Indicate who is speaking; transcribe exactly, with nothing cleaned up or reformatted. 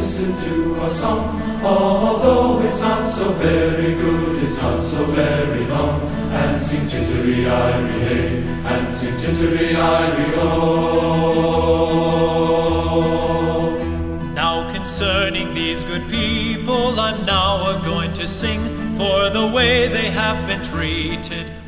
Speaker 1: listen to our song. Although it's not so very good, it's not so very long. And sing tittery-iry-ay, and sing tittery-iry-o.
Speaker 2: Now concerning these good people I'm now a going to sing, for the way they have been treated